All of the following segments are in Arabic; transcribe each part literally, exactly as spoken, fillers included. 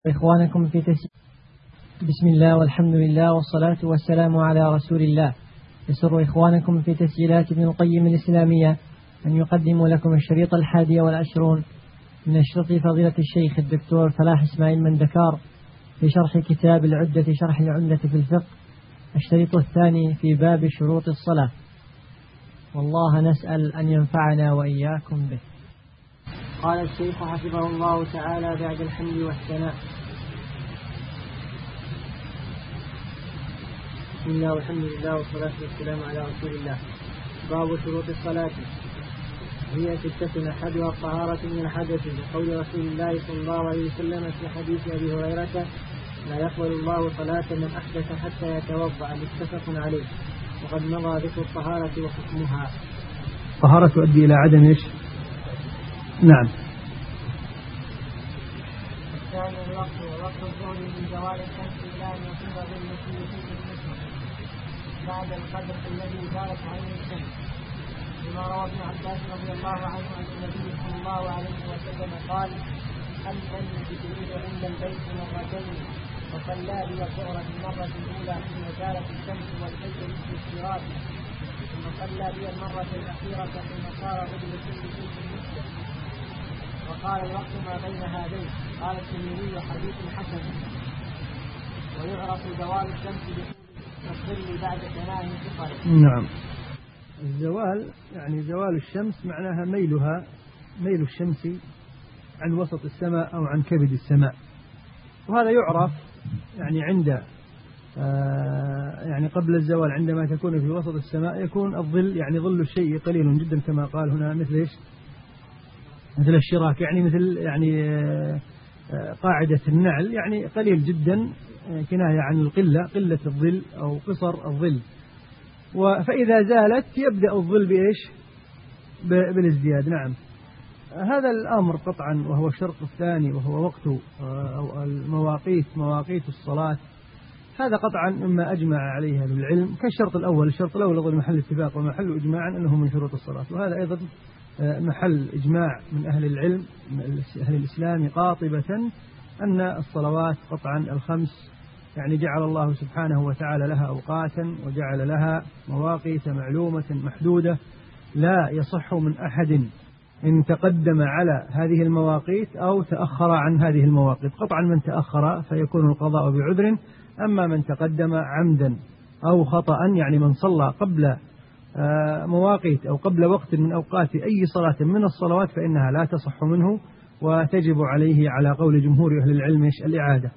إخوانكم في تسجيل. بسم الله والحمد لله والصلاة والسلام على رسول الله. يسر إخوانكم في تسجيلات ابن القيم الإسلامية أن يقدموا لكم الشريط الحادي والعشرون من الشريط فضيلة الشيخ الدكتور فلاح إسماعيل مندكار في شرح كتاب العدة شرح العمدة في الفقه، الشريط الثاني في باب شروط الصلاة. والله نسأل أن ينفعنا وإياكم به. قال الشيخ حفظه الله تعالى بعد الحمد والثناء: بسم الله والحمد لله والصلاة والسلام على رسول الله. باب شروط الصلاة. هي ستة أحدها الطهارة من الحدث، بقول رسول الله صلى الله عليه وسلم في حديث أبي هريرة: لا يقبل الله صلاة من أحدث حتى يتوضأ، متفق عليه. وقد مضى ذكر الطهارة وحكمها. الطهارة تؤدي إلى عدم إيش؟ نعم. الثاني الوقت، ووقت الظهر من زوال الشمس إلى أن يصير ظل في المسجد بعد القدر الذي زالت عليه الشمس، لما روى ابن عباس رضي الله عنه عن النبي صلى الله عليه وسلم قال: أمن جبريل عند البيت مرتين، وصلى بي الظهر في المرة الأولى حين زالت الشمس والفجر مثل الصراط، ثم صلى بي المرة الأخيرة حين صار ظل كل شيء مسجد. وقال: الوقت ما بين هذين. قال الترمذي: حديث حسن. ويعرف زوال الشمس بالظل بعد تناهي الفطر. نعم. الزوال يعني زوال الشمس معناها ميلها، ميل الشمس عن وسط السماء أو عن كبد السماء، وهذا يعرف يعني عند آه يعني قبل الزوال عندما تكون في وسط السماء يكون الظل يعني ظل الشيء قليل جدا، كما قال هنا مثل إيش؟ مثل الشراك، يعني مثل يعني قاعدة النعل، يعني قليل جدا، كناية عن القلة، قلة الظل أو قصر الظل. فإذا زالت يبدأ الظل بإيش؟ بالازدياد. نعم. هذا الأمر قطعا وهو الشرط الثاني، وهو وقت أو المواقيت، مواقيت الصلاة، هذا قطعا مما أجمع عليه أهل العلم كالشرط الأول. الشرط الأول أيضا محل اتفاق ومحل إجماع أنه من شروط الصلاة، وهذا أيضا محل إجماع من أهل العلم أهل الإسلام قاطبة أن الصلوات قطعا الخمس يعني جعل الله سبحانه وتعالى لها أوقاتا وجعل لها مواقيت معلومة محدودة، لا يصح من أحد إن تقدم على هذه المواقيت أو تأخر عن هذه المواقيت. قطعا من تأخر فيكون القضاء بعذر، أما من تقدم عمدا أو خطأ يعني من صلى قبل مواقيت أو قبل وقت من أوقات أي صلاة من الصلوات فإنها لا تصح منه، وتجب عليه على قول جمهور أهل العلم الإعادة.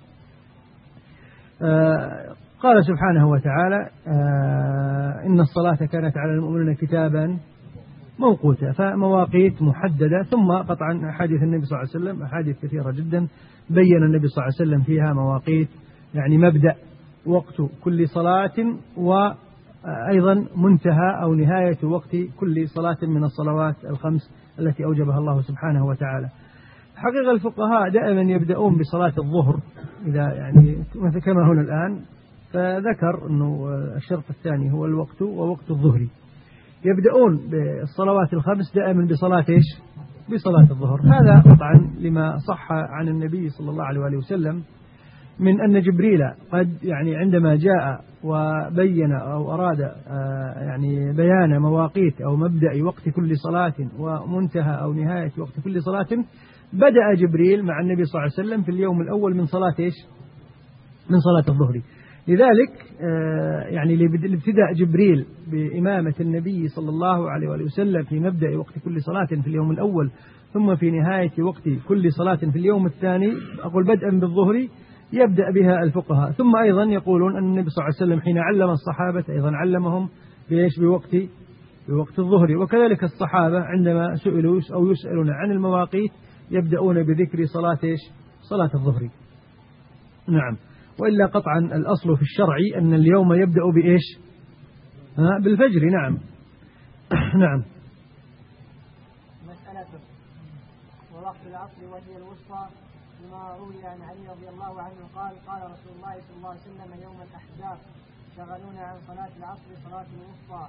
قال سبحانه وتعالى: إن الصلاة كانت على المؤمنين كتابا موقوتا، فمواقيت محددة. ثم قطعا أحاديث النبي صلى الله عليه وسلم أحاديث كثيرة جدا بين النبي صلى الله عليه وسلم فيها مواقيت، يعني مبدأ وقت كل صلاة وأيضا منتهى أو نهاية وقت كل صلاة من الصلوات الخمس التي أوجبها الله سبحانه وتعالى. حقيقة الفقهاء دائما يبدأون بصلاة الظهر إذا يعني كما هنا الآن، فذكر أنه الشرط الثاني هو الوقت ووقت الظهر. يبدأون بالصلوات الخمس دائما بصلاة إيش؟ بصلاة الظهر. هذا قطعا لما صح عن النبي صلى الله عليه وسلم من أن جبريل قد يعني عندما جاء وبين أو أراد يعني بيان مواقيت أو مبدأ وقت كل صلاة ومنتهى أو نهاية وقت كل صلاة، بدأ جبريل مع النبي صلى الله عليه وسلم في اليوم الأول من صلاة إيش؟ من صلاة الظهر. لذلك يعني لابتداء جبريل بإمامة النبي صلى الله عليه وسلم في مبدأ وقت كل صلاة في اليوم الأول ثم في نهاية وقت كل صلاة في اليوم الثاني، أقول بدءا بالظهر، يبدأ بها الفقهاء. ثم أيضا يقولون أن النبي صلى الله عليه وسلم حين علم الصحابة أيضا علمهم بإيش؟ بوقت بوقت الظهر. وكذلك الصحابة عندما سئلوا أو يسألون عن المواقيت يبدأون بذكر صلاة إيش؟ صلاة الظهر. نعم. وإلا قطعا الأصل في الشرع أن اليوم يبدأ بإيش؟ ها بالفجر. نعم. نعم. مسألة ووقت العصر وهي الوسطى، لما روي عن علي رضي الله عنه قال: قال رسول الله صلى الله عليه وسلم يوم الأحزاب: شغلونا عن صلاة العصر صلاة الوسطى.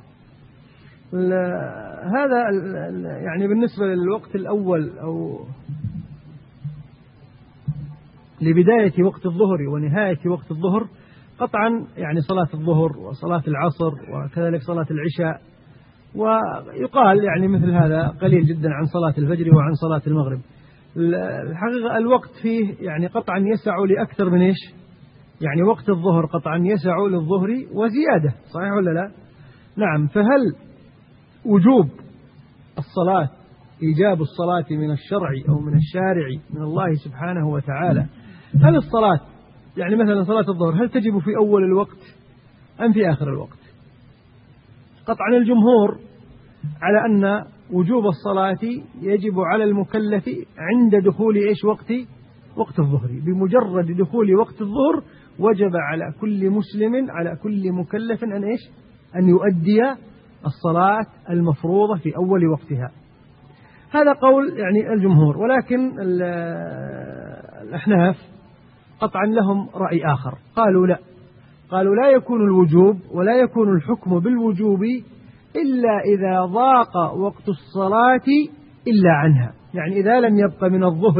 هذا يعني بالنسبة للوقت الأول أو لبداية وقت الظهر ونهاية وقت الظهر قطعا يعني صلاة الظهر وصلاة العصر وكذلك صلاة العشاء، ويقال يعني مثل هذا قليل جدا عن صلاة الفجر وعن صلاة المغرب. الحقيقة الوقت فيه يعني قطعا يسع لأكثر من إيش، يعني وقت الظهر قطعا يسع للظهر وزيادة، صحيح ولا لا؟ نعم. فهل وجوب الصلاة إيجاب الصلاة من الشرع أو من الشارع من الله سبحانه وتعالى، هل الصلاة يعني مثلا صلاة الظهر هل تجب في أول الوقت أم في آخر الوقت؟ قطعا الجمهور على أن وجوب الصلاة يجب على المكلف عند دخول إيش وقت وقت الظهر، بمجرد دخول وقت الظهر وجب على كل مسلم على كل مكلف أن إيش أن يؤدي الصلاة المفروضة في أول وقتها. هذا قول يعني الجمهور، ولكن الأحناف قطعا لهم رأي آخر، قالوا لا، قالوا لا يكون الوجوب ولا يكون الحكم بالوجوب إلا إذا ضاق وقت الصلاة إلا عنها، يعني إذا لم يبق من الظهر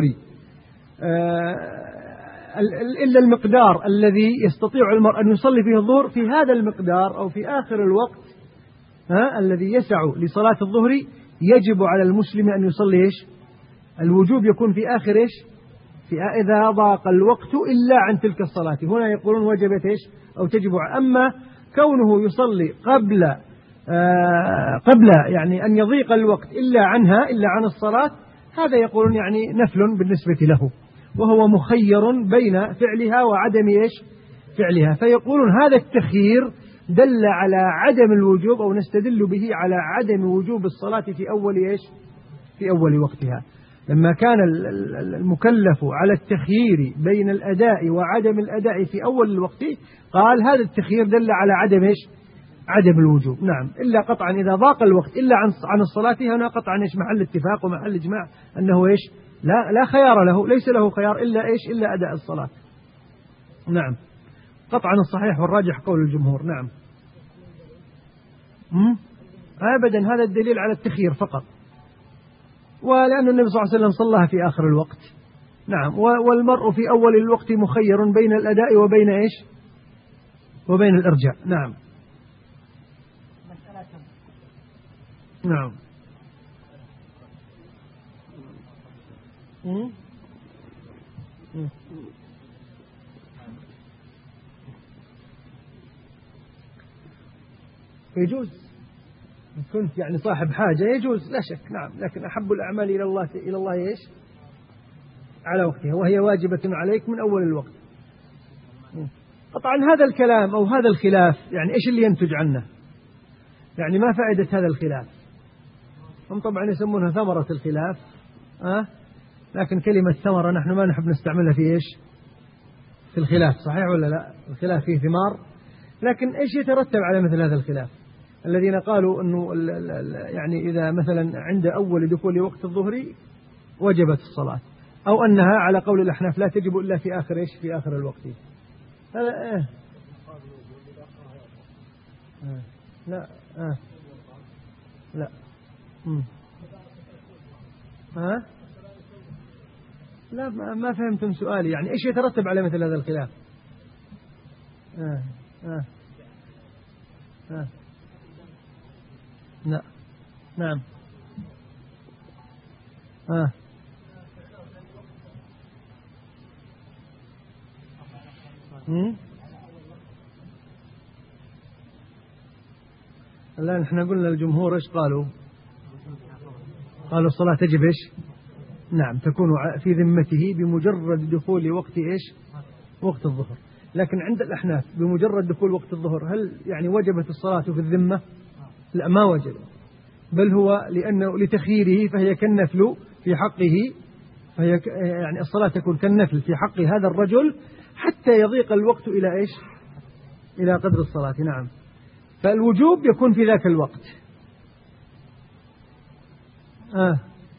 إلا المقدار الذي يستطيع المرء أن يصلي فيه الظهر، في هذا المقدار أو في آخر الوقت ها الذي يسع لصلاة الظهر يجب على المسلم أن يصلي إيش الوجوب يكون في آخر إيش في إذا ضاق الوقت إلا عن تلك الصلاة، هنا يقولون وجبت إيش أو تجب. أما كونه يصلي قبل آه قبل يعني أن يضيق الوقت إلا عنها إلا عن الصلاة، هذا يقولون يعني نفل بالنسبة له، وهو مخير بين فعلها وعدم إيش فعلها، فيقولون هذا التخيير دل على عدم الوجوب أو نستدل به على عدم وجوب الصلاة في أول إيش في أول وقتها. لما كان المكلف على التخيير بين الأداء وعدم الأداء في أول الوقت، قال هذا التخيير دل على عدم إيش عدم الوجوب. نعم، إلا قطعا إذا ضاق الوقت إلا عن عن الصلاة، هنا قطعا إيش محل اتفاق ومحل إجماع أنه إيش لا لا خيار له، ليس له خيار إلا إيش إلا أداء الصلاة. نعم، قطعا الصحيح والراجح قول الجمهور. نعم أبدا، هذا الدليل على التخيير فقط، ولأن النبي صلى الله عليه وسلم صلىها في آخر الوقت. نعم، والمرء في أول الوقت مخير بين الأداء وبين إيش وبين الإرجاء. نعم نعم مم. مم. يجوز كنت يعني صاحب حاجة يجوز لا شك. نعم، لكن أحب الأعمال إلى الله إلى الله إيش على وقتها، وهي واجبة عليك من أول الوقت. طبعا هذا الكلام أو هذا الخلاف يعني إيش اللي ينتج عنه؟ يعني ما فائدة هذا الخلاف؟ هم طبعا يسمونها ثمرة الخلاف، أه؟ لكن كلمة ثمرة نحن ما نحب نستعملها في إيش في الخلاف، صحيح ولا لا؟ الخلاف فيه ثمار، لكن إيش يترتب على مثل هذا الخلاف؟ الذين قالوا أنه يعني إذا مثلا عند أول دخول وقت الظهر وجبت الصلاة، أو أنها على قول الأحناف لا تجب إلا في آخر إيش في آخر الوقت. هذا إيه آه. لا آه. لا مم. ها لا ما فهمتم سؤالي، يعني إيش يترتب على مثل هذا الخلاف؟ آه. آه. آه. لا نعم آه. مم. الآن احنا قلنا الجمهور ايش قالوا؟ قالوا الصلاة تجب ايش؟ نعم، تكون في ذمته بمجرد دخول وقت ايش؟ وقت الظهر. لكن عند الأحناف بمجرد دخول وقت الظهر هل يعني وجبت الصلاة في الذمة؟ لا، ما وجب، بل هو لأنه لتخييره فهي كالنفل في حقه، فهي يعني الصلاة تكون كالنفل في حق هذا الرجل حتى يضيق الوقت إلى إيش؟ إلى قدر الصلاة. نعم، فالوجوب يكون في ذاك الوقت. آه.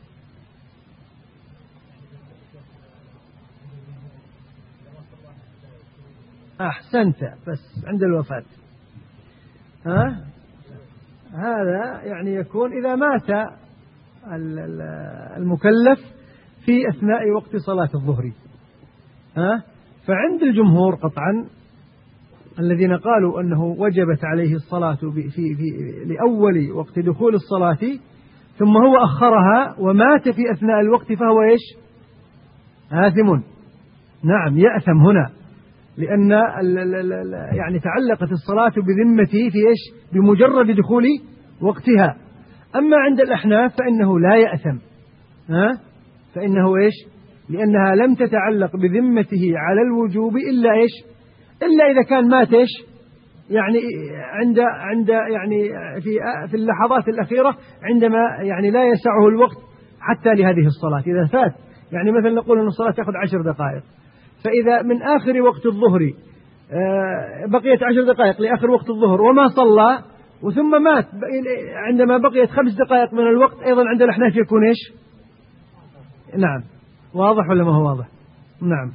أحسنت، بس عند الوفاة. ها آه. هذا يعني يكون إذا مات المكلف في أثناء وقت صلاة الظهر، ها؟ فعند الجمهور قطعا الذين قالوا أنه وجبت عليه الصلاة في في لأول وقت دخول الصلاة ثم هو أخرها ومات في أثناء الوقت فهو إيش؟ آثم. نعم يأثم هنا، لأن يعني تعلقت الصلاة بذمته في إيش؟ بمجرد دخول وقتها. أما عند الأحناف فإنه لا يأثم، ها؟ فإنه إيش؟ لأنها لم تتعلق بذمته على الوجوب إلا إيش؟ إلا إذا كان مات إيش؟ يعني عند عند يعني في في اللحظات الأخيرة عندما يعني لا يسعه الوقت حتى لهذه الصلاة إذا فات. يعني مثلا نقول أن الصلاة تأخذ عشر دقائق، فإذا من آخر وقت الظهر بقيت عشر دقائق لآخر وقت الظهر وما صلى وثم مات عندما بقيت خمس دقائق من الوقت، أيضا عند الأحناف يكون إيش؟ نعم. واضح ولا ما هو واضح؟ نعم.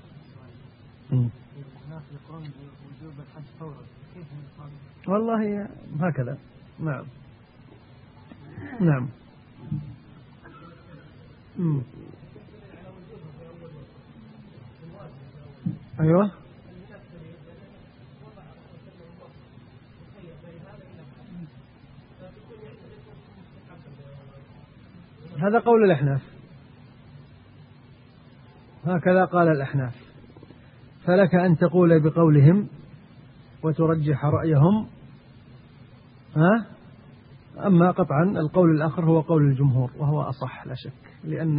والله هكذا. نعم نعم. مم. أيوة. هذا قول الأحناف، هكذا قال الأحناف، فلك أن تقول بقولهم وترجح رأيهم، ها؟ أما قطعا القول الآخر هو قول الجمهور وهو أصح لا شك، لأن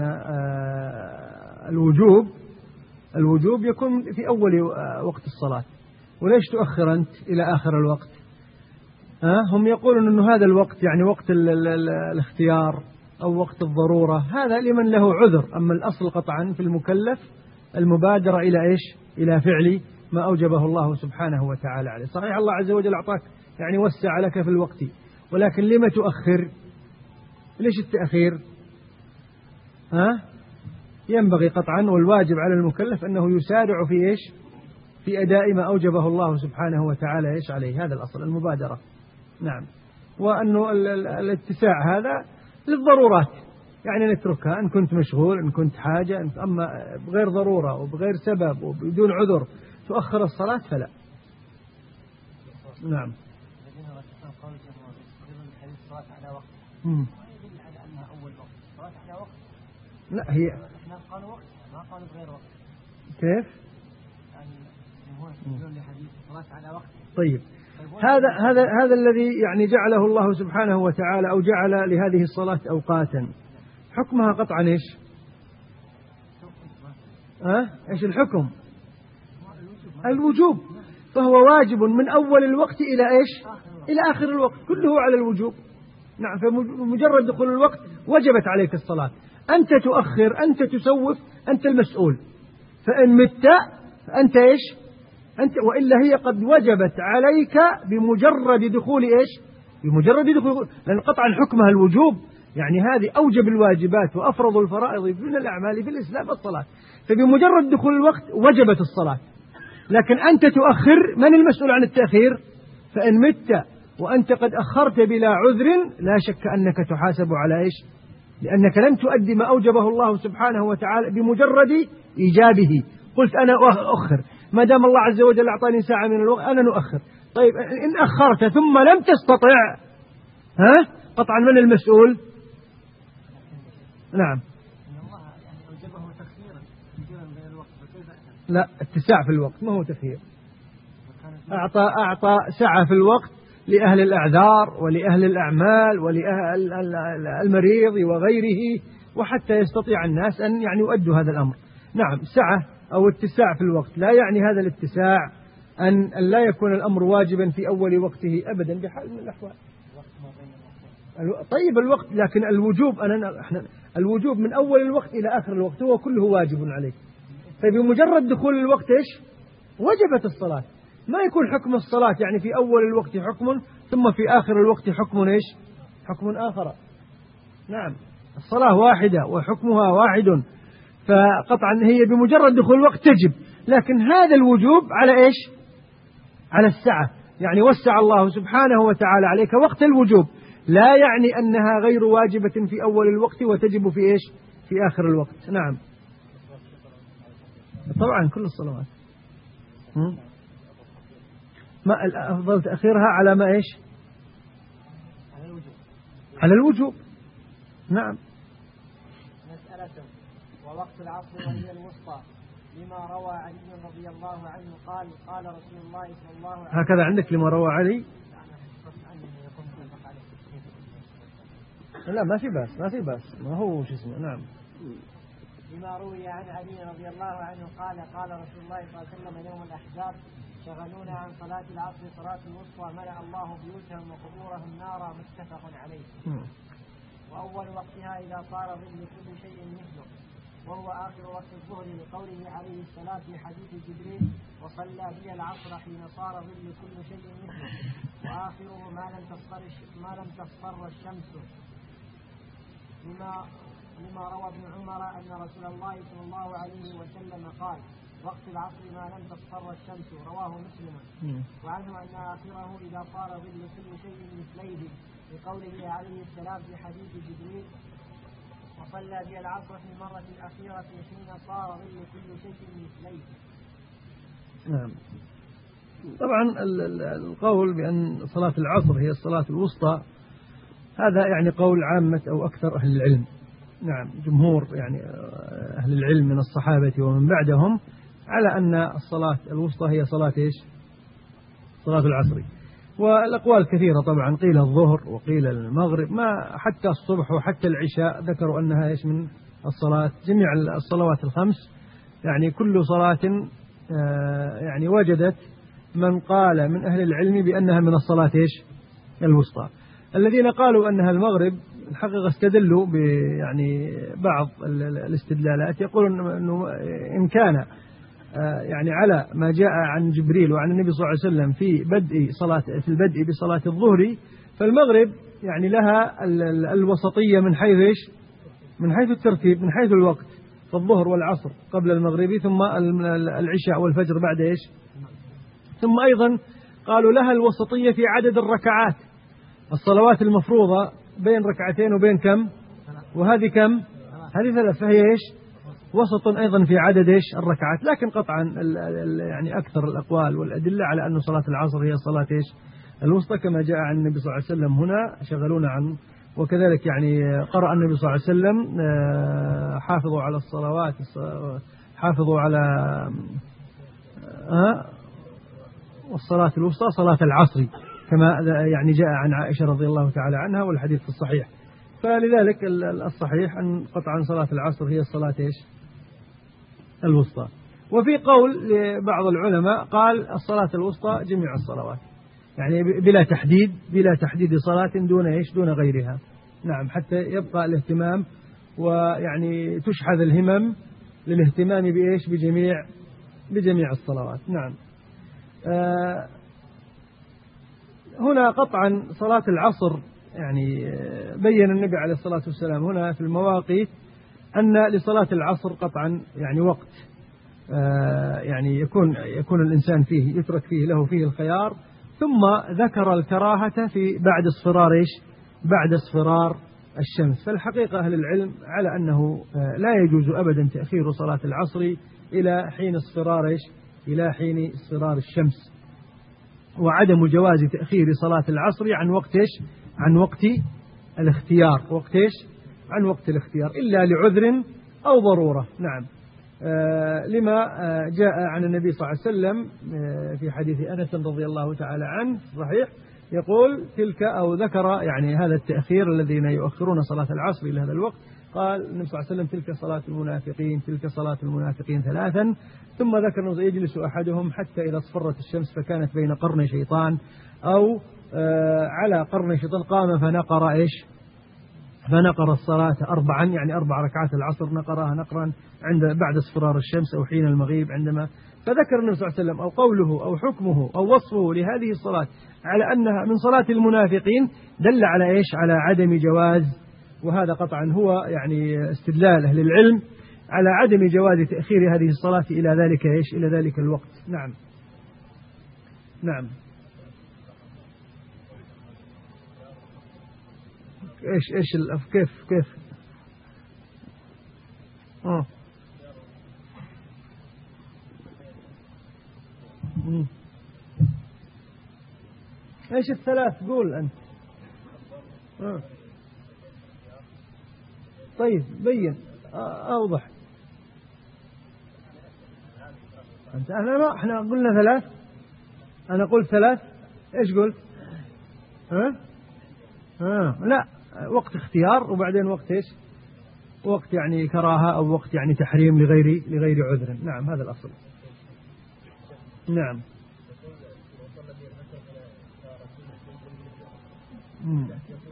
الوجوب الوجوب يكون في أول وقت الصلاة، وليش تؤخر أنت إلى آخر الوقت؟ ها؟ هم يقولون أنه هذا الوقت يعني وقت ال ال ال الاختيار أو وقت الضرورة، هذا لمن له عذر. أما الأصل قطعا في المكلف المبادرة إلى إيش؟ إلى فعل ما أوجبه الله سبحانه وتعالى عليه. صحيح الله عز وجل أعطاك يعني وسع لك في الوقت، ولكن لما تؤخر؟ ليش التأخير؟ ها؟ ينبغي قطعا والواجب على المكلف أنه يسارع في إيش؟ في أداء ما أوجبه الله سبحانه وتعالى إيش عليه. هذا الأصل المبادرة. نعم. وأنه الاتساع هذا للضرورات، يعني نتركها إن كنت مشغول، إن كنت حاجة، أما بغير ضرورة وبغير سبب وبدون عذر تؤخر الصلاة فلا. نعم. مم. لا هي كيف؟ طيب هذا هذا هذا الذي يعني جعله الله سبحانه وتعالى أو جعل لهذه الصلاة أوقاتا، حكمها قطعا إيش؟ أه؟ إيش الحكم؟ الوجوب، فهو واجب من أول الوقت إلى إيش؟ إلى آخر الوقت، كله على الوجوب. نعم. فمجرد دخول الوقت وجبت عليك الصلاة، أنت تؤخر، أنت تسوف، أنت المسؤول. فإن مت فأنت إيش؟ أنت، وإلا هي قد وجبت عليك بمجرد دخول إيش؟ بمجرد دخول، لأن قطعا حكمها الوجوب، يعني هذه أوجب الواجبات وأفرض الفرائض من الأعمال في الإسلام الصلاة، فبمجرد دخول الوقت وجبت الصلاة. لكن أنت تؤخر، من المسؤول عن التأخير؟ فإن مت وأنت قد أخرت بلا عذر لا شك أنك تحاسب على إيش؟ لأنك لم تؤدي ما أوجبه الله سبحانه وتعالى بمجرد إيجابه. قلت أنا أؤخر، ما دام الله عز وجل أعطاني ساعة من الوقت أنا نؤخر. طيب إن أخرت ثم لم تستطع، ها؟ قطعا من المسؤول؟ نعم. لا، اتساع في الوقت ما هو تخيير. أعطى أعطى سعة في الوقت لأهل الأعذار ولأهل الأعمال ولأهل المريض وغيره، وحتى يستطيع الناس أن يعني يؤدوا هذا الأمر. نعم، سعة أو اتساع في الوقت لا يعني هذا الاتساع أن لا يكون الأمر واجبا في أول وقته أبدا بحال من الأحوال. طيب الوقت، لكن الوجوب أنا احنا الوجوب من أول الوقت إلى آخر الوقت هو كله واجب عليك. فبمجرد دخول الوقت إيش؟ وجبت الصلاة. ما يكون حكم الصلاة يعني في أول الوقت حكم ثم في آخر الوقت حكم إيش؟ حكم آخر. نعم، الصلاة واحدة وحكمها واحد، فقطعا هي بمجرد دخول الوقت تجب، لكن هذا الوجوب على إيش؟ على السعة، يعني وسع الله سبحانه وتعالى عليك وقت الوجوب، لا يعني أنها غير واجبة في أول الوقت وتجب في إيش؟ في آخر الوقت. نعم. طبعا كل الصلوات. ما الأفضل تأخيرها على ما إيش؟ على الوجوب. على الوجوب. نعم. مسألة ووقت العصر وهي الوسطى لما روى علي رضي الله عنه قال قال رسول الله صلى الله عليه وسلم. هكذا عندك لما روى علي؟ لا ما في بأس ما في بأس ما هو شو اسمه. نعم. لما روي عن علي رضي الله عنه قال قال رسول الله صلى الله عليه وسلم يوم الأحزاب شغلونا عن صلاة العصر صلاة الوسطى ملأ الله بيوتهم وقبورهم نارا متفق عليه. م. وأول وقتها إذا صار ظل كل شيء مثله وهو آخر وقت الظهر لقوله عليه السلام في حديث جبريل وصلى بي العصر حين صار ظل كل شيء مثله وآخره ما لم تصفر ما لم تصفر الشمس لما لما روى ابن عمر أن رسول الله صلى الله عليه وسلم قال وقت العصر ما لم تصفر الشمس رواه مسلم. وعنه أن آخره إذا صار ظل كل شيء مثليه لقوله عليه السلام في حديث جبريل وصلى بي العصر في المرة الأخيرة حين صار ظل كل شيء مثليه. نعم. طبعا القول بأن صلاة العصر هي الصلاة الوسطى هذا يعني قول عامة أو أكثر أهل العلم. نعم جمهور يعني أهل العلم من الصحابة ومن بعدهم على أن الصلاة الوسطى هي صلاة إيش؟ صلاة العصر. والأقوال كثيرة طبعا قيل الظهر وقيل المغرب ما حتى الصبح وحتى العشاء ذكروا أنها إيش من الصلاة جميع الصلوات الخمس يعني كل صلاة يعني وجدت من قال من أهل العلم بأنها من الصلاة إيش؟ الوسطى. الذين قالوا أنها المغرب الحقيقة استدلوا يعني بعض الاستدلالات يقولون أنه إن كان يعني على ما جاء عن جبريل وعن النبي صلى الله عليه وسلم في بدء صلاة في البدء بصلاة الظهر فالمغرب يعني لها الوسطية من حيث إيش؟ من حيث الترتيب من حيث الوقت فالظهر والعصر قبل المغرب ثم العشاء والفجر بعد إيش؟ ثم أيضا قالوا لها الوسطية في عدد الركعات الصلوات المفروضة بين ركعتين وبين كم؟ وهذه كم؟ هذه ثلاث فهي إيش؟ وسط أيضا في عدد إيش؟ الركعات. لكن قطعا ال ال يعني أكثر الأقوال والأدلة على أن صلاة العصر هي صلاة إيش؟ الوسطى كما جاء عن النبي صلى الله عليه وسلم هنا شغلونا عن وكذلك يعني قرأ النبي صلى الله عليه وسلم حافظوا على الصلوات حافظوا على والصلاة الوسطى صلاة العصر كما يعني جاء عن عائشة رضي الله تعالى عنها والحديث في الصحيح. فلذلك الصحيح أن قطعا صلاة العصر هي الصلاة إيش؟ الوسطى. وفي قول لبعض العلماء قال الصلاة الوسطى جميع الصلوات يعني بلا تحديد بلا تحديد صلاة دون إيش؟ دون غيرها. نعم حتى يبقى الاهتمام ويعني تشحذ الهمم للاهتمام بإيش؟ بجميع بجميع الصلوات. نعم. آه هنا قطعا صلاة العصر يعني بين النبي عليه الصلاة والسلام هنا في المواقيت أن لصلاة العصر قطعا يعني وقت يعني يكون يكون الإنسان فيه يترك فيه له فيه الخيار. ثم ذكر الكراهة في بعد اصفرار إيش؟ بعد اصفرار الشمس. فالحقيقة أهل العلم على أنه لا يجوز أبدا تأخير صلاة العصر إلى حين اصفرار إيش؟ إلى حين اصفرار الشمس. وعدم جواز تأخير صلاة العصر عن وقت إيش؟ عن وقت الاختيار وقت إيش؟ عن وقت الاختيار إلا لعذر أو ضرورة. نعم. آه لما آه جاء عن النبي صلى الله عليه وسلم آه في حديث أنس رضي الله تعالى عنه صحيح يقول تلك أو ذكر يعني هذا التأخير الذين يؤخرون صلاة العصر إلى هذا الوقت قال النبي صلى الله عليه وسلم تلك صلاة المنافقين تلك صلاة المنافقين ثلاثا. ثم ذكر أنه يجلس أحدهم حتى إذا اصفرت الشمس فكانت بين قرن شيطان أو آه على قرن شيطان قام فنقر إيش؟ فنقر الصلاة أربعا يعني أربع ركعات العصر نقرها نقرا عند بعد اصفرار الشمس أو حين المغيب عندما. فذكر النبي صلى الله عليه وسلم أو قوله أو حكمه أو وصفه لهذه الصلاة على أنها من صلاة المنافقين دل على إيش؟ على عدم جواز. وهذا قطعا هو يعني استدلال أهل العلم على عدم جواز تأخير هذه الصلاة إلى ذلك إيش؟ إلى ذلك الوقت. نعم. نعم. إيش إيش كيف كيف؟ آه. مم. ايش الثلاث قول أنت؟ آه. طيب بين أوضح. أنت أنا ما إحنا قلنا ثلاث، أنا قلت ثلاث، إيش قلت؟ ها؟ ها؟ لا، وقت اختيار وبعدين وقت إيش؟ وقت يعني كراهة أو وقت يعني تحريم لغير لغير عذر. نعم هذا الأصل. نعم. مم.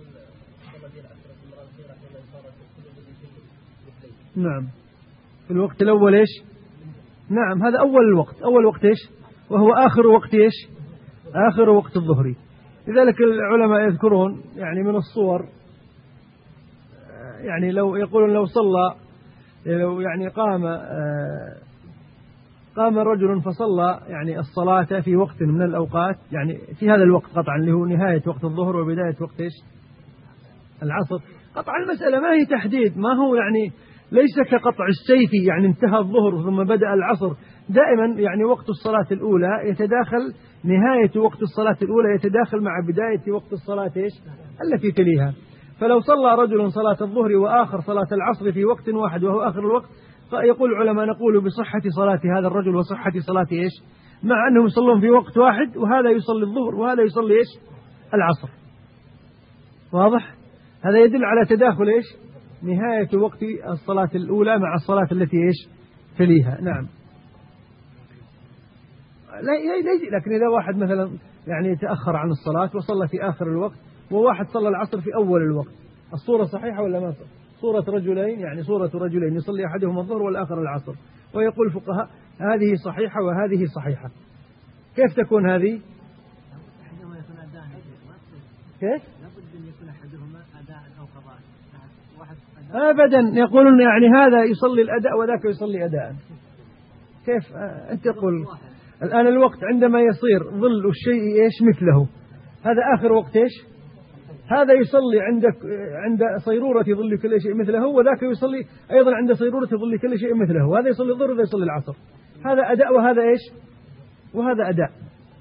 نعم في الوقت الأول إيش؟ نعم هذا أول الوقت، أول وقت إيش؟ وهو آخر وقت إيش؟ آخر وقت الظهري. لذلك العلماء يذكرون يعني من الصور، يعني لو يقولون لو صلى، لو يعني قام قام رجل فصلى يعني الصلاة في وقت من الأوقات، يعني في هذا الوقت قطعا اللي هو نهاية وقت الظهر وبداية وقت إيش؟ العصر. قطعا المسألة ما هي تحديد، ما هو يعني ليس كقطع السيف يعني انتهى الظهر ثم بدأ العصر. دائما يعني وقت الصلاة الأولى يتداخل، نهاية وقت الصلاة الأولى يتداخل مع بداية وقت الصلاة إيش؟ التي تليها. فلو صلى رجل صلاة الظهر وآخر صلاة العصر في وقت واحد وهو آخر الوقت، فيقول العلماء نقول بصحة صلاة هذا الرجل وصحة صلاة إيش؟ مع أنهم يصلون في وقت واحد، وهذا يصلي الظهر وهذا يصلي إيش؟ العصر. واضح؟ هذا يدل على تداخل إيش؟ نهاية وقت الصلاة الأولى مع الصلاة التي إيش؟ تليها. نعم. لا لكن إذا واحد مثلا يعني تأخر عن الصلاة وصلى في آخر الوقت، وواحد صلى العصر في أول الوقت، الصورة صحيحة ولا ما؟ صورة رجلين، يعني صورة رجلين يصلي أحدهما الظهر والآخر العصر، ويقول الفقهاء هذه صحيحة وهذه صحيحة. كيف تكون هذه؟ كيف؟ أبدا، يقولون يعني هذا يصلي الأداء وذاك يصلي أداء. كيف أنت تقول الآن الوقت عندما يصير ظل الشيء إيش مثله، هذا آخر وقت إيش؟ هذا يصلي عندك عند صيرورة ظل كل شيء مثله، وذاك يصلي أيضا عند صيرورة ظل كل شيء مثله، وهذا يصلي الظهر وهذا يصلي العصر. هذا أداء وهذا إيش؟ وهذا أداء.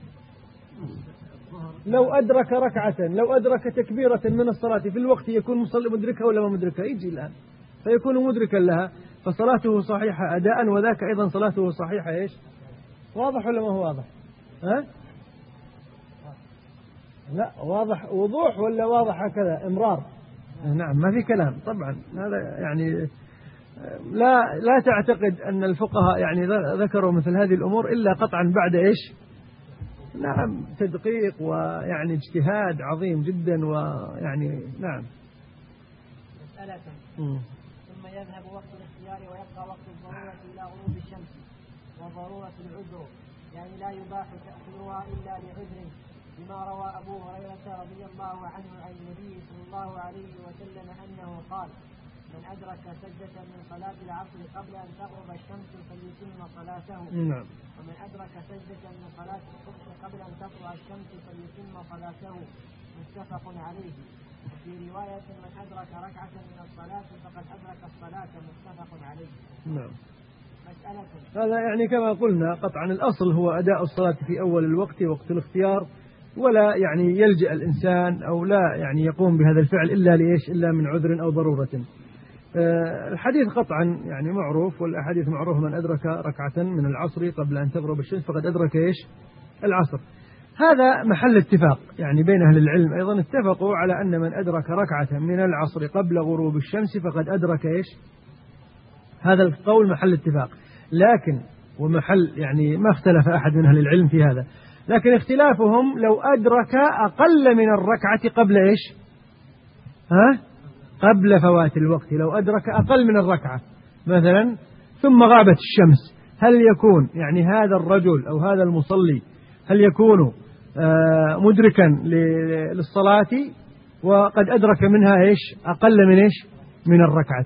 لو أدرك ركعة، لو أدرك تكبيرة من الصلاة في الوقت يكون مصلي مدركها ولا ما مدركها؟ يجي الآن فيكون مدركا لها، فصلاته صحيحة أداء، وذاك أيضا صلاته صحيحة إيش؟ واضح ولا ما هو واضح؟ ها؟ لا واضح وضوح ولا واضح هكذا إمرار؟ نعم ما في كلام طبعا. هذا يعني لا لا تعتقد أن الفقهاء يعني ذكروا مثل هذه الأمور إلا قطعا بعد إيش؟ نعم تدقيق ويعني اجتهاد عظيم جدا، ويعني نعم. مسألة ثم يذهب وقت الاختيار ويبقى وقت الضرورة إلى غروب الشمس وضرورة العذر، يعني لا يباح تأخيرها إلا لعذر، بما روى أبو هريرة رضي الله عنه عن النبي صلى الله عليه وسلم أنه قال: من أدرك سجدة من صلاة العصر قبل أن تغرب الشمس فليتم صلاته. نعم. ومن أدرك سجدة من صلاة الصبح قبل أن تطلع الشمس فليتم صلاته. متفق عليه. وفي رواية: من أدرك ركعة من الصلاة فقد أدرك الصلاة. متفق عليه. نعم. مسألة. هذا يعني كما قلنا قطعا الأصل هو أداء الصلاة في أول الوقت وقت الاختيار، ولا يعني يلجأ الإنسان أو لا يعني يقوم بهذا الفعل إلا لإيش؟ إلا من عذر أو ضرورة. الحديث قطعا يعني معروف، والأحاديث معروف: من أدرك ركعة من العصر قبل أن تغرب الشمس فقد أدرك إيش؟ العصر. هذا محل اتفاق يعني بين أهل العلم، أيضا اتفقوا على أن من أدرك ركعة من العصر قبل غروب الشمس فقد أدرك إيش؟ هذا القول محل اتفاق، لكن ومحل يعني ما اختلف أحد من أهل العلم في هذا، لكن اختلافهم لو أدرك أقل من الركعة قبل إيش؟ ها؟ قبل فوات الوقت. لو أدرك أقل من الركعة مثلا ثم غابت الشمس، هل يكون يعني هذا الرجل أو هذا المصلي هل يكون مدركا للصلاة وقد أدرك منها إيش؟ أقل من إيش؟ من الركعة.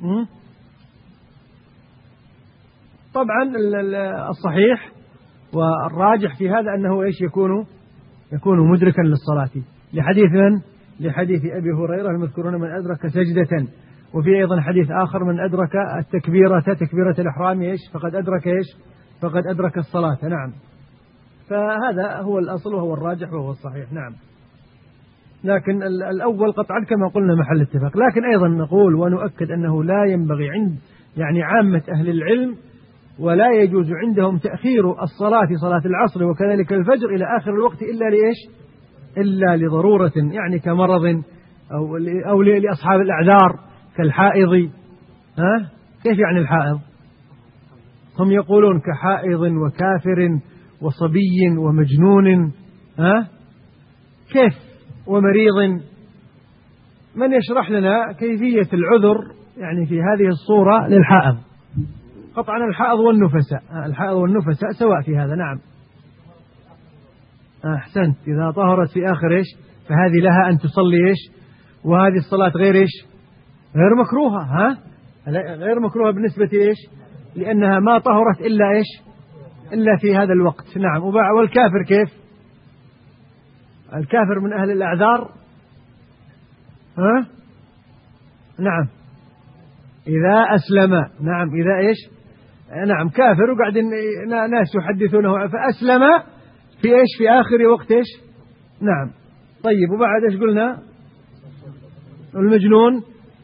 طبعا الصحيح والراجح في هذا أنه إيش؟ يكون يكون مدركا للصلاة، لحديث من؟ لحديث أبي هريرة المذكورون: من أدرك سجدة. وفي أيضا حديث آخر: من أدرك التكبيرة تكبيرة الإحرام إيش؟ فقد أدرك إيش؟ فقد أدرك الصلاة. نعم. فهذا هو الأصل وهو الراجح وهو الصحيح. نعم. لكن الأول قطعا كما قلنا محل اتفاق. لكن أيضا نقول ونؤكد أنه لا ينبغي عند يعني عامة أهل العلم ولا يجوز عندهم تأخير الصلاة في صلاة العصر وكذلك الفجر إلى آخر الوقت إلا لإيش؟ إلا لضرورة يعني كمرض أو أو لأصحاب الأعذار كالحائض. ها؟ كيف يعني الحائض؟ هم يقولون كحائض وكافر وصبي ومجنون. ها؟ كيف؟ ومريض. من يشرح لنا كيفية العذر يعني في هذه الصورة للحائض؟ قطعا الحائض والنفساء، الحائض والنفساء سواء في هذا. نعم أحسنت. إذا طهرت في آخر إيش فهذه لها أن تصلي إيش، وهذه الصلاة غير إيش، غير مكروهة. ها غير مكروهة بالنسبة إيش، لأنها ما طهرت إلا إيش، إلا في هذا الوقت. نعم. والكافر كيف؟ الكافر من أهل الأعذار. ها نعم إذا أسلم. نعم إذا إيش، نعم كافر وقاعد ناس يحدثونه فأسلم في إيش، في آخر وقت إيش. نعم. طيب وبعد إيش قلنا؟ المجنون.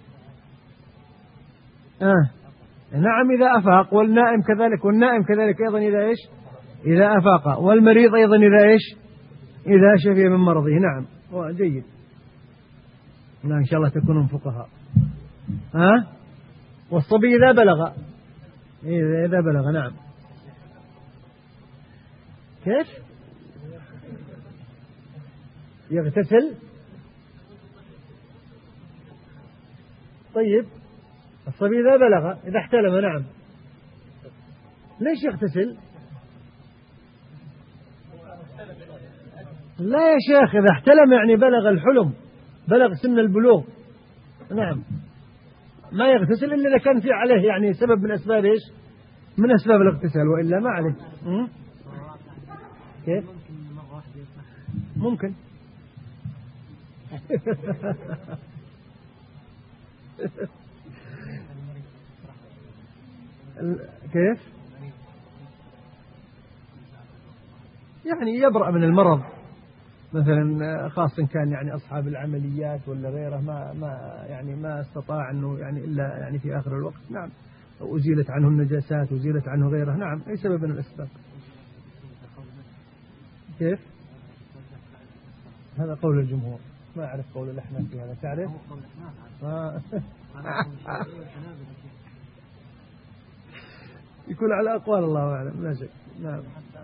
آه. نعم إذا أفاق، والنائم كذلك، والنائم كذلك أيضا إذا إيش، إذا أفاق، والمريض أيضا إذا إيش، إذا شفي من مرضه. نعم جيد. لا إن شاء الله تكونون فقهاء. ها والصبي إذا بلغ، إذا بلغ. نعم. كيف يغتسل؟ طيب الصبي إذا بلغ، إذا احتلم. نعم. ليش يغتسل؟ لا يا شيخ، إذا احتلم يعني بلغ الحلم، بلغ سن البلوغ. نعم ما يغتسل إلا إذا كان في عليه يعني سبب من أسباب إيش، من أسباب الاغتسال، وإلا ما عليه. كيف ممكن كيف يعني يبرأ من المرض مثلا، خاصة كان يعني أصحاب العمليات ولا غيره ما ما يعني ما استطاع أنه يعني إلا يعني في آخر الوقت. نعم. وأزيلت عنه النجاسات وأزيلت عنه غيره. نعم أي سبب من الأسباب. كيف هذا قول الجمهور، ما أعرف قول الأحناف في هذا. تعرف؟ آه. يكون على أقوال الله أعلم، لا شك. نعم.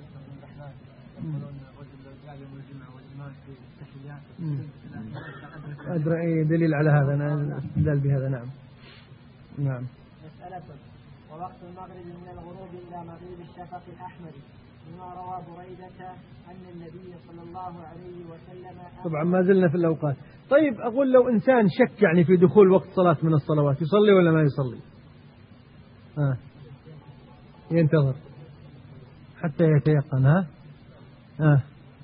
أدرى أي دليل على هذا، أنا استدلال بهذا. نعم. نعم. مسألة ووقت المغرب من الغروب إلى مغيب الشفق الأحمر، مما روى بريدة أن النبي صلى الله عليه وسلم. طبعا ما زلنا في الأوقات. طيب أقول لو إنسان شك يعني في دخول وقت صلاة من الصلوات، يصلي ولا ما يصلي؟ ها ينتظر حتى يتيقن. ها ها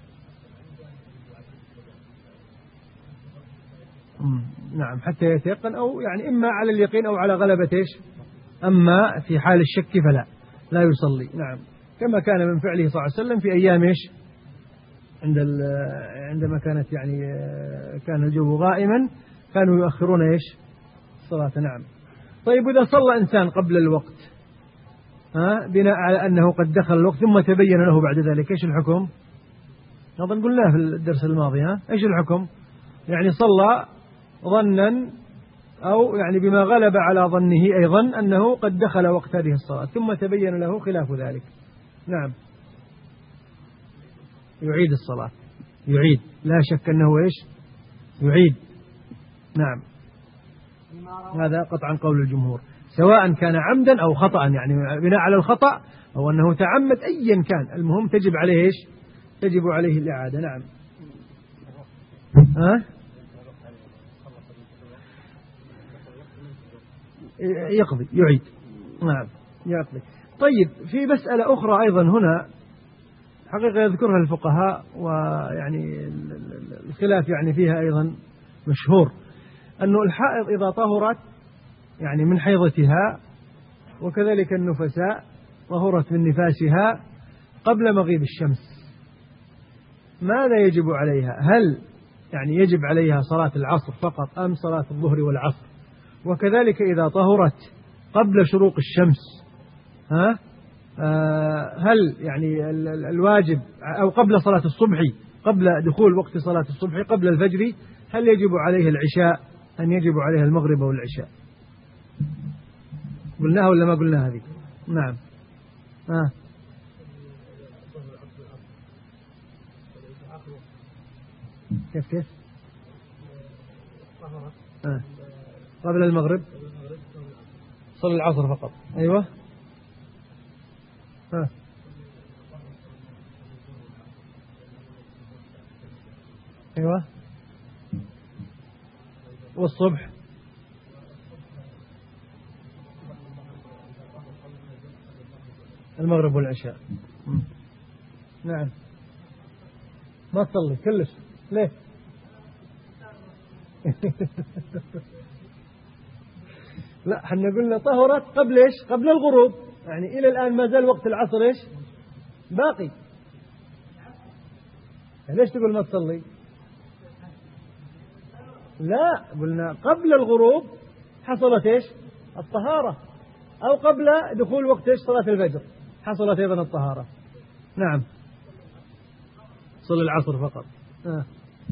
نعم حتى يتيقن، أو يعني إما على اليقين أو على غلبة إيش. أما في حال الشك فلا لا يصلي. نعم كما كان من فعله صلى الله عليه وسلم في أيام إيش، عند عندما كانت يعني كان الجو غائما كانوا يؤخرون إيش الصلاة. نعم. طيب إذا صلى إنسان قبل الوقت، ها بناء على أنه قد دخل الوقت ثم تبين له بعد ذلك، إيش الحكم؟ أظن قلناه في الدرس الماضي. ها إيش الحكم؟ يعني صلى ظنا أو يعني بما غلب على ظنه أيضا أنه قد دخل وقت هذه الصلاة ثم تبين له خلاف ذلك. نعم يعيد الصلاة، يعيد لا شك أنه إيش يعيد. نعم هذا قطعا قول الجمهور، سواء كان عمدا أو خطأ، يعني بناء على الخطأ أو أنه تعمد أيا كان، المهم تجب عليه إيش، تجب عليه الإعادة. نعم. ها يقضي يعيد. نعم يقضي. طيب في مسألة أخرى أيضا هنا حقيقة يذكرها الفقهاء، ويعني الخلاف يعني فيها أيضا مشهور، أنه الحائض إذا طهرت يعني من حيضتها وكذلك النفساء طهرت من نفاسها قبل مغيب الشمس، ماذا يجب عليها؟ هل يعني يجب عليها صلاة العصر فقط أم صلاة الظهر والعصر؟ وكذلك إذا طهرت قبل شروق الشمس ها آه هل يعني الواجب أو قبل صلاة الصبح، قبل دخول وقت صلاة الصبح قبل الفجر، هل يجب عليه العشاء أن يجب عليها المغرب والعشاء؟ قلناها ولا ما قلناها هذه؟ نعم. آه. كيف كيف آه. قبل المغرب صلي العصر فقط. أيوة. آه. أيوة. والصبح المغرب والعشاء. نعم. ما تصلي كلش ليه؟ لا احنا قلنا طهرت قبل ايش؟ قبل الغروب، يعني الى الان ما زال وقت العصر ايش؟ باقي. ليش تقول ما تصلي؟ لا قلنا قبل الغروب حصلت ايش؟ الطهارة، او قبل دخول وقت ايش؟ صلاة الفجر حصلت ايضا الطهارة. نعم. صلي العصر فقط. آه.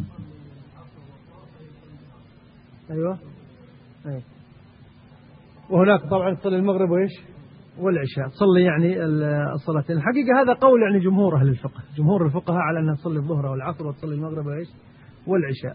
ايوه. أيوة. وهناك طبعا تصلي المغرب وايش؟ والعشاء، تصلي يعني الصلاتين. الحقيقة هذا قول يعني جمهور أهل الفقه، جمهور الفقهاء على أنها تصلي الظهر والعصر وتصلي المغرب وايش؟ والعشاء.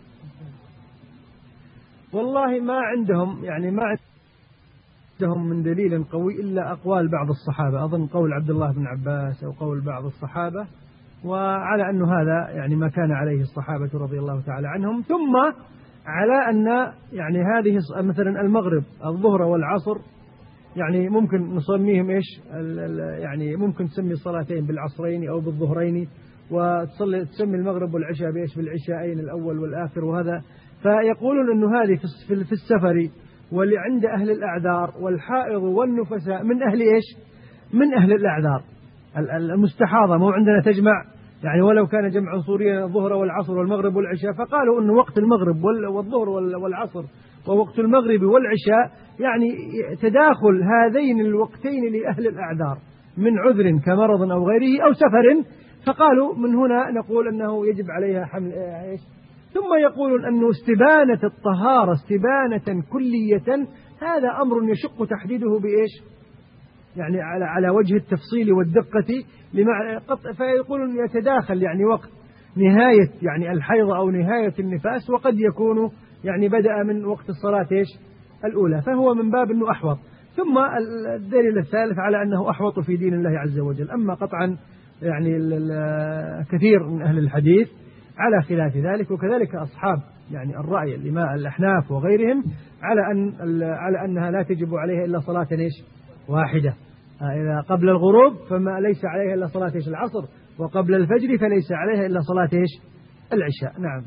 والله ما عندهم يعني ما عندهم من دليل قوي إلا أقوال بعض الصحابة، أظن قول عبد الله بن عباس أو قول بعض الصحابة، وعلى أنه هذا يعني ما كان عليه الصحابة رضي الله تعالى عنهم، ثم على أن يعني هذه مثلا المغرب الظهر والعصر يعني ممكن نسميهم إيش يعني ممكن تسمي الصلاتين بالعصرين أو بالظهرين، وتصلي تسمي المغرب والعشاء بإيش؟ بالعشاءين الأول والآخر. وهذا فيقولون أنه هذه في السفر واللي عند أهل الأعذار والحائض والنفساء من أهل إيش؟ من أهل الأعذار. المستحاضة مو عندنا تجمع يعني ولو كان جمعا صوريا الظهر والعصر والمغرب والعشاء، فقالوا أن وقت المغرب والظهر والعصر ووقت المغرب والعشاء يعني تداخل هذين الوقتين لأهل الأعذار من عذر كمرض أو غيره أو سفر، فقالوا من هنا نقول أنه يجب عليها حمل إيش. ثم يقولون أنه استبانة الطهارة استبانة كلية هذا أمر يشق تحديده بإيش يعني على على وجه التفصيل والدقة، فيقولون يتداخل يعني وقت نهاية يعني الحيض أو نهاية النفاس، وقد يكون يعني بدأ من وقت الصلاة إيش الأولى، فهو من باب أنه أحوط. ثم الدليل الثالث على أنه أحوط في دين الله عز وجل. أما قطعا يعني كثير من أهل الحديث على خلاف ذلك، وكذلك أصحاب يعني الرأي الإمام الأحناف وغيرهم على أن على أنها لا تجب عليها إلا صلاة إيش واحدة. إذا قبل الغروب فما ليس عليها إلا صلاة إيش العصر، وقبل الفجر فليس عليها إلا صلاة إيش العشاء. نعم.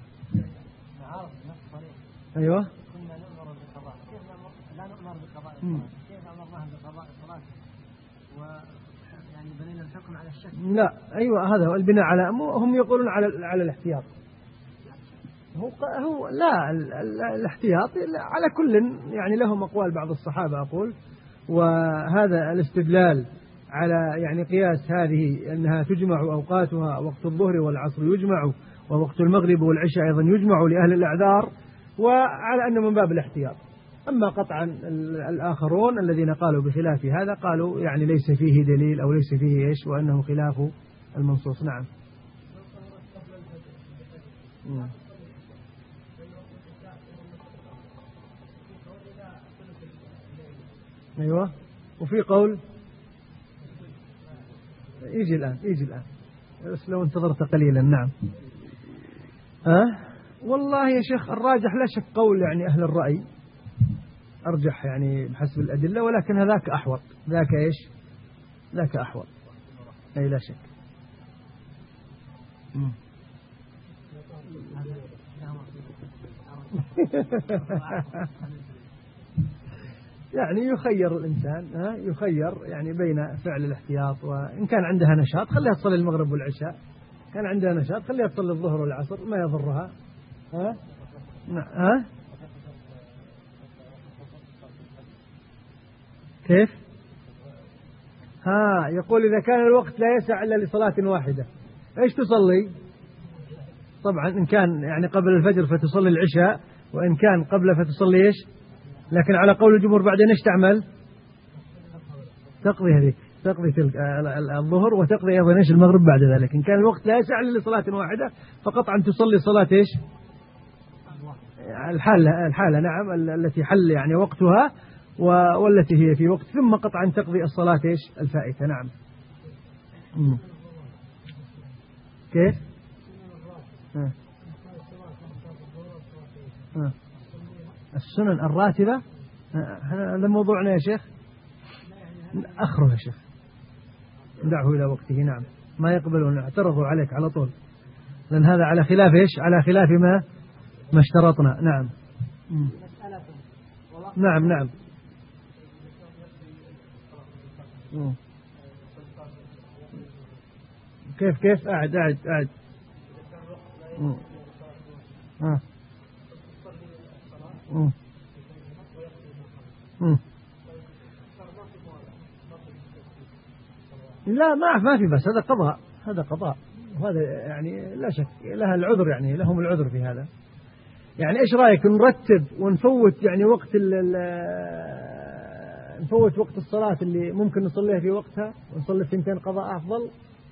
أيوة. كنا نؤمر بالقضاء، كيف لا نؤمر بالقضاء الصلاة؟ كيف أمرناها بقضاء الصلاة ويعني بنينا الحكم على الشك؟ لا أيوة هذا هو البناء على هم يقولون على على الاحتياط. هو هو لا الاحتياط على كل يعني لهم أقوال بعض الصحابة أقول، وهذا الاستدلال على يعني قياس هذه أنها تجمع أوقاتها وقت الظهر والعصر يجمع، ووقت المغرب والعشاء أيضا يجمع لأهل الأعذار، وعلى أنه من باب الاحتياط. أما قطعا الآخرون الذين قالوا بخلاف هذا قالوا يعني ليس فيه دليل أو ليس فيه إيش وأنه خلاف المنصوص. نعم. نعم. أيوة. وفي قول يجي الآن يجي الآن بس لو انتظرت قليلا. نعم. أه؟ والله يا شيخ الراجح لا شك قول يعني أهل الرأي أرجح يعني بحسب الأدلة، ولكن هذاك أحوط. ذاك إيش ذاك أحوط أي لا شك. يعني يخير الإنسان ها يخير يعني بين فعل الاحتياط، وإن كان عندها نشاط خليها تصلي المغرب والعشاء كان عندها نشاط خليها تصلي الظهر والعصر ما يضرها. ها ها كيف؟ ها يقول إذا كان الوقت لا يسع إلا لصلاة واحدة إيش تصلي؟ طبعا إن كان يعني قبل الفجر فتصلي العشاء، وإن كان قبل فتصلي إيش؟ لكن على قول الجمهور بعدين إيش تعمل؟ تقضي هذيك، تقضي تلك الظهر وتقضي أيضا إيش المغرب بعد ذلك. إن كان الوقت لا يسع إلا لصلاة واحدة فقطعا تصلي صلاة إيش؟ الحالة الحالة نعم التي حل يعني وقتها والتي هي في وقت، ثم قطعا تقضي الصلاة إيش؟ الفائتة. نعم. مم. كيف؟ ها. ها. السنن الراتبة هذا موضوعنا يا شيخ، أخره يا شيخ دعه إلى وقته. نعم ما يقبلون، اعترضوا عليك على طول، لأن هذا على خلاف إيش؟ على خلاف ما ما اشترطنا. نعم. مم. نعم نعم. مم. كيف كيف أعد أعد أعد. مم. ها. مم. مم. لا ما ما في بس هذا قضاء، هذا قضاء، وهذا يعني لا شك لها العذر، يعني لهم العذر في هذا. يعني إيش رأيك نرتب ونفوت يعني وقت نفوت وقت الصلاة اللي ممكن نصليها في وقتها ونصلي الثنتين قضاء أفضل.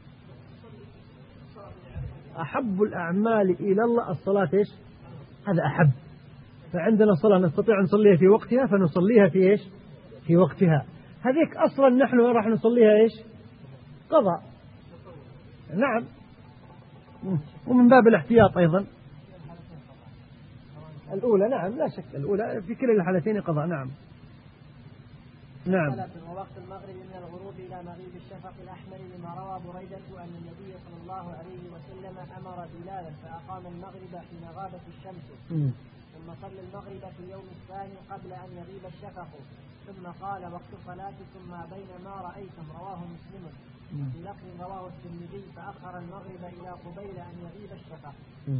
أحب الأعمال إلى الله الصلاة إيش؟ هذا أحب. فعندنا صلاة نستطيع نصليها في وقتها فنصليها في إيش؟ في وقتها. هذيك أصلا نحن راح نصليها إيش؟ قضاء. نعم. ومن باب الاحتياط أيضا الأولى. نعم لا شك الأولى في كلا الحالتين قضاء. نعم نعم. ووقت المغرب من الغروب إلى مغيب الشفق الأحمر لما روى بريدة أن النبي صلى الله عليه وسلم أمر بلالا فأقام المغرب حين غابت الشمس م. ثم صلى المغرب في اليوم الثاني قبل أن يغيب الشفق ثم قال وقت صلاتكم ما بين ما رأيتم رواه مسلم. في لفظ رواه الترمذي فأخر المغرب إلى قبيل أن يغيب الشفق. م.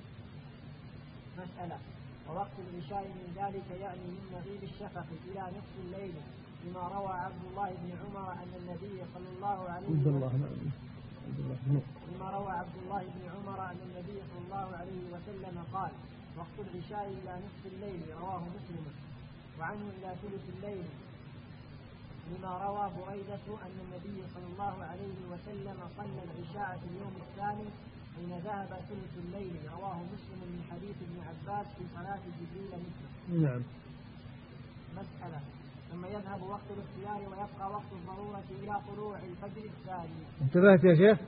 مسألة. ووقت العشاء من ذلك يعني من مغيب الشفق إلى نصف الليل لما روى عبد الله بن عمر أن النبي صلى الله عليه وسلم لما روى عبد الله بن عمر أن النبي صلى الله عليه وسلم قال وقت العشاء إلى نصف الليل رواه مسلم. وعنه إلى ثلث الليل لما روى بريدة أن النبي صلى الله عليه وسلم صلى العشاء في اليوم الثاني حين ذهب ثلث الليل رواه مسلم من حديث ابن عباس في صلاة جبريل مثله. نعم. مسألة. ثم يذهب وقت الاختيار ويبقى وقت الضرورة إلى طلوع الفجر الثاني. انتبهت يا شيخ؟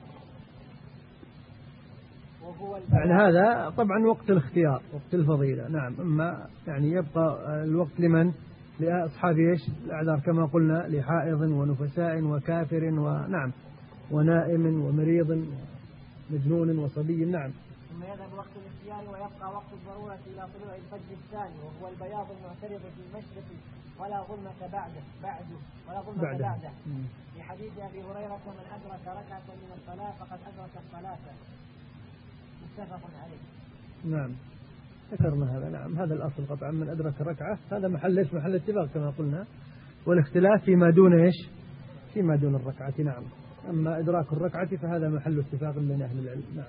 وهو يعني هذا طبعا وقت الاختيار وقت الفضيلة. نعم. أما يعني يبقى الوقت لمن؟ لأصحاب إيش؟ الأعذار كما قلنا لحائض ونفساء وكافر ونعم ونائم ومريض مجنون وصبي. نعم. ثم يذهب وقت الاختيار ويبقى وقت الضرورة إلى طلوع الفجر الثاني وهو البياض المعترض في المشرق ولا ظلمة بعده بعده ولا ظلمة بعده, بعده. في حديث أبي هريرة من أدرك ركعة من الصلاة فقد أدرك الصلاة متفق عليه. نعم ذكرنا هذا. نعم هذا الأصل قطعا من أدرك ركعة هذا محل إيش؟ محل اتفاق كما قلنا، والاختلاف فيما دون إيش؟ فيما دون الركعة. نعم. أما إدراك الركعة فهذا محل اتفاق بين أهل العلم. نعم.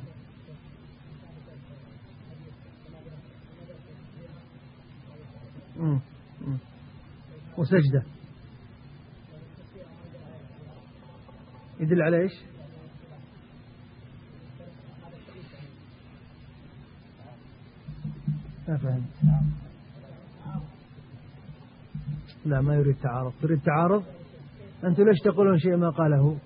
مم. مم. وسجدة يدل على إيش؟ ما فهمت. لا ما يريد تعارض. تريد تعارض؟ أنتم ليش تقولون شيء ما قاله؟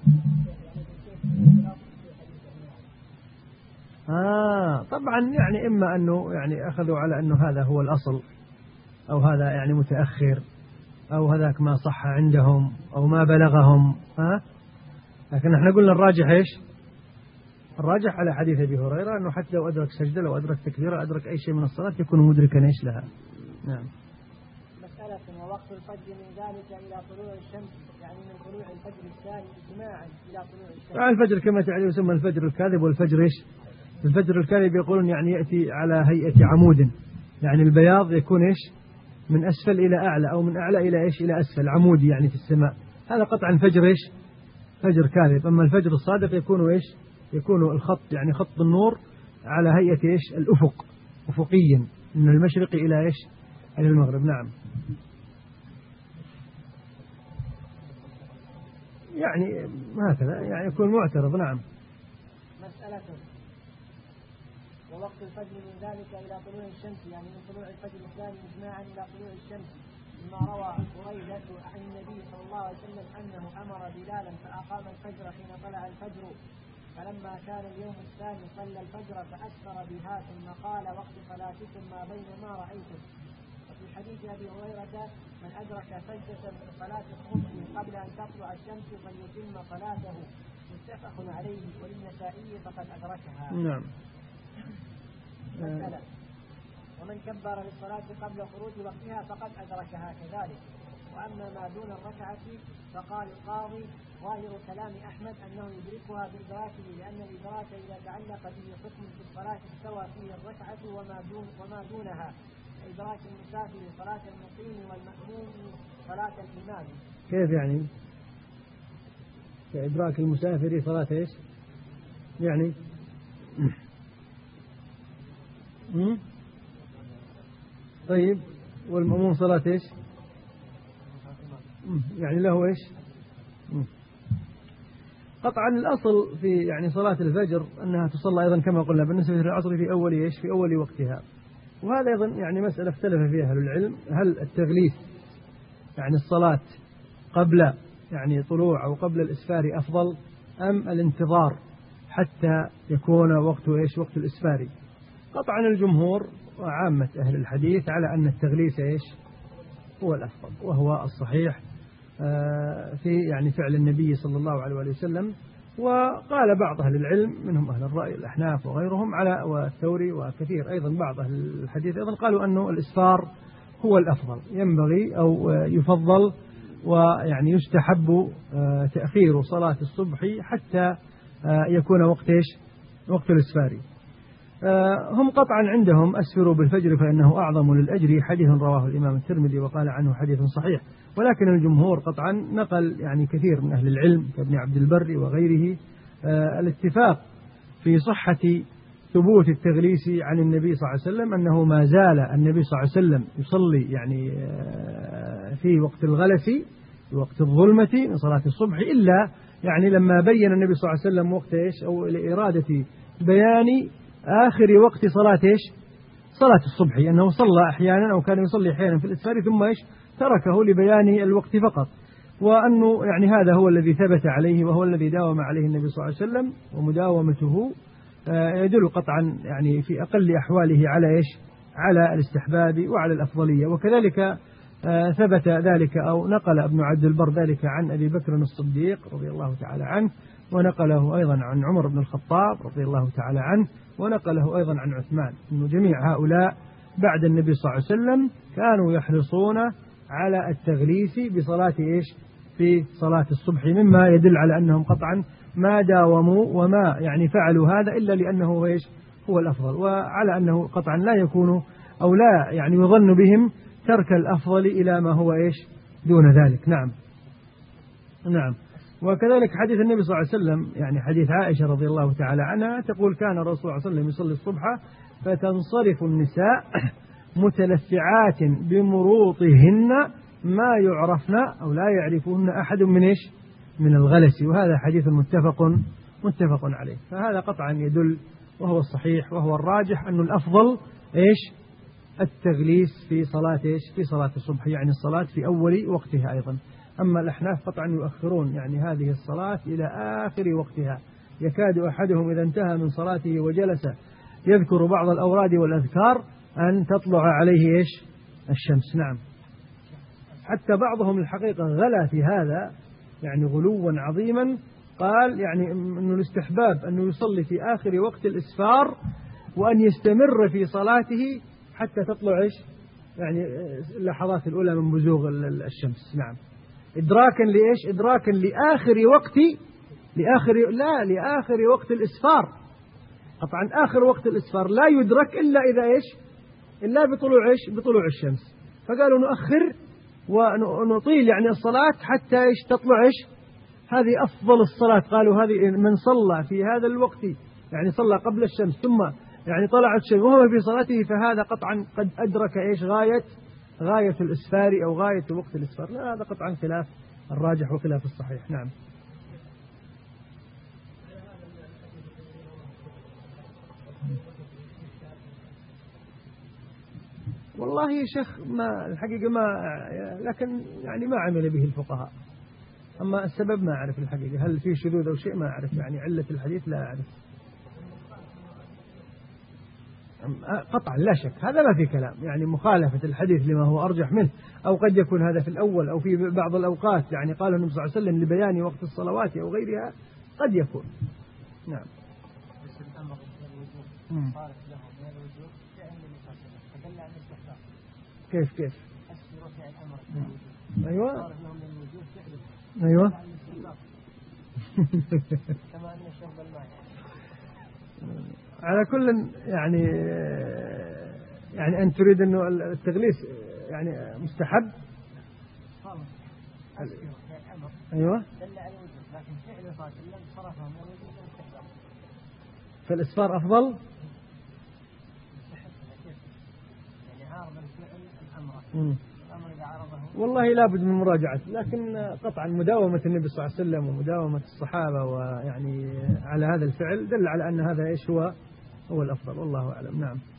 آه طبعا يعني إما أنه يعني أخذوا على أنه هذا هو الأصل أو هذا يعني متأخر أو هذاك ما صح عندهم أو ما بلغهم. ها؟ لكن احنا قلنا الراجح إيش؟ الراجح على حديث أبي هريرة أنه حتى لو أدرك سجدة لو أدرك تكبيرة أدرك أي شيء من الصلاة يكون مدركا إيش لها. نعم. مسألة قريدة. ووقت الفجر من ذلك إلى طلوع الشمس، يعني من طلوع الفجر الثاني إجماعا إلى طلوع الشمس. الفجر كما تعرف يسمى الفجر الكاذب والفجر إيش؟ الفجر الكاذب يقولون يعني يأتي على هيئة عمود، يعني البياض يكون إيش؟ من أسفل إلى أعلى أو من أعلى إلى إيش؟ إلى أسفل، عمودي يعني في السماء. هذا قطعا فجر إيش؟ فجر كاذب. أما الفجر الصادق يكون إيش؟ يكون الخط يعني خط النور على هيئة إيش؟ الأفق، أفقيا من المشرق إلى إيش؟ إلى المغرب. نعم. يعني هكذا يعني يكون معترض. نعم. مسألة. ووقت الفجر من ذلك إلى طلوع الشمس، يعني من طلوع الفجر الثاني إجماعا إلى طلوع الشمس، لما روى قريدة عن النبي صلى الله عليه وسلم أنه أمر بلالا فأقام الفجر حين طلع الفجر، فلما كان اليوم الثاني صلى الفجر فأسفر بها ثم قال وقت صلاتكم ما بين ما رأيتم. وفي حديث أبي هريرة من أدرك سجدة من صلاة الصبح قبل أن تطلع الشمس فليتم صلاته، متفق عليه. وللنسائي فقد أدركها. نعم. مسألة. ومن كبر للصلاة قبل خروج وقتها فقد أدركها كذلك. وأما ما دون الركعة فقال القاضي ظاهر كلام أحمد أنه يدركها بإدراكه، لأن الإدراك إذا تعلق به حكم في الصلاة استوى فيه الركعة وما دون وما دونها، إدراك المسافر صلاة المقيم والمأموم صلاة الإمام. كيف يعني؟ كإدراك المسافر صلاة إيش؟ يعني مم؟ طيب والمأموم صلاة إيش؟ يعني له إيش؟ مم. قطعا الأصل في يعني صلاة الفجر أنها تصلى أيضا كما قلنا بالنسبة للعصر في أول إيش؟ في أول وقتها. وهذا أيضا يعني مسألة اختلف فيها أهل العلم، هل التغليث يعني الصلاة قبل يعني طلوع أو قبل الإسفار أفضل أم الانتظار حتى يكون وقت إيش؟ وقت الإسفار. قطعا الجمهور وعامة أهل الحديث على أن التغليث إيش؟ هو الأفضل، وهو الصحيح في يعني فعل النبي صلى الله عليه وسلم. وقال بعض أهل العلم منهم أهل الرأي الأحناف وغيرهم على والثوري وكثير أيضا بعض أهل الحديث أيضا قالوا أنه الإسفار هو الأفضل، ينبغي أو يفضل ويعني يستحب تأخير صلاة الصبح حتى يكون وقت إيش؟ وقت الإسفار. هم قطعا عندهم أسفروا بالفجر فإنه أعظم للأجر، حديث رواه الإمام الترمذي وقال عنه حديث صحيح. ولكن الجمهور قطعا نقل يعني كثير من أهل العلم كابن عبد البر وغيره الاتفاق في صحة ثبوت التغليس عن النبي صلى الله عليه وسلم، أنه ما زال النبي صلى الله عليه وسلم يصلي يعني في وقت الغلس في وقت الظلمة من صلاة الصبح، إلا يعني لما بين النبي صلى الله عليه وسلم وقت إيش أو لإرادة بيان آخر وقت صلاة إيش؟ صلاة الصبح، أنه صلى أحيانا أو كان يصلي أحيانا في الإسفار ثم إيش؟ تركه لبيان الوقت فقط. وأنه يعني هذا هو الذي ثبت عليه وهو الذي داوم عليه النبي صلى الله عليه وسلم، ومداومته يدل قطعا يعني في أقل أحواله على إيش؟ على الاستحباب وعلى الأفضلية. وكذلك ثبت ذلك أو نقل ابن عبد البر ذلك عن أبي بكر الصديق رضي الله تعالى عنه، ونقله أيضا عن عمر بن الخطاب رضي الله تعالى عنه، ونقله أيضا عن عثمان، أنه جميع هؤلاء بعد النبي صلى الله عليه وسلم كانوا يحرصون على التغليس بصلاة إيش؟ في صلاة الصبح، مما يدل على أنهم قطعا ما داوموا وما يعني فعلوا هذا إلا لأنه إيش؟ هو الأفضل، وعلى أنه قطعا لا يكون أو لا يعني يظن بهم ترك الأفضل إلى ما هو إيش؟ دون ذلك. نعم. نعم. وكذلك حديث النبي صلى الله عليه وسلم يعني حديث عائشة رضي الله تعالى عنها تقول كان الرسول صلى الله عليه وسلم يصلي الصبح فتنصرف النساء متلفعات بمروطهن ما يعرفن أو لا يعرفهن أحد من إيش؟ من الغلس. وهذا حديث متفق متفق عليه. فهذا قطعا يدل وهو الصحيح وهو الراجح أن الأفضل إيش؟ التغليس في صلاة إيش؟ في صلاة الصبح، يعني الصلاة في أول وقتها أيضا. أما الأحناف قطعا يؤخرون يعني هذه الصلاة إلى آخر وقتها، يكاد أحدهم إذا انتهى من صلاته وجلس يذكر بعض الأوراد والأذكار أن تطلع عليه إيش؟ الشمس. نعم. حتى بعضهم الحقيقة غلا في هذا يعني غلوا عظيما، قال يعني أنه الاستحباب أنه يصلي في آخر وقت الإسفار وأن يستمر في صلاته حتى تطلع إيش؟ يعني اللحظات الأولى من بزوغ الشمس. نعم. إدراكا لإيش؟ إدراكا لآخر وقت لآخر لا لآخر وقت الإسفار. طبعا آخر وقت الإسفار لا يدرك إلا إذا إيش؟ إلا بطلوع إيش؟ بطلوع الشمس. فقالوا نؤخر ونطيل يعني الصلاة حتى إيش؟ تطلع إيش؟ هذه أفضل الصلاة. قالوا هذه من صلى في هذا الوقت يعني صلى قبل الشمس ثم يعني طلعت الشمس وهو في صلاته فهذا قطعا قد أدرك إيش؟ غاية غاية الإسفار أو غاية وقت الإسفار. لا هذا قطعا خلاف الراجح وخلاف الصحيح. نعم. والله يا شيخ ما الحقيقة ما لكن يعني ما عمل به الفقهاء. أما السبب ما أعرف الحقيقة، هل في شذوذ أو شيء ما أعرف، يعني علة الحديث لا أعرف قطعا لا شك. هذا ما في كلام، يعني مخالفة الحديث لما هو أرجح منه، أو قد يكون هذا في الأول أو في بعض الأوقات يعني قال النبي صلى الله عليه وسلم لبيان وقت الصلوات أو غيرها، قد يكون. نعم. كيف كيف أيوة أيوة على كل يعني يعني أن تريد أنه التغليس يعني مستحب. أيوة. فالإسفار أفضل. والله لابد من مراجعة، لكن قطعا مداومة النبي صلى الله عليه وسلم ومداومة الصحابة ويعني على هذا الفعل دل على أن هذا إيش هو هو الأفضل، والله أعلم. نعم.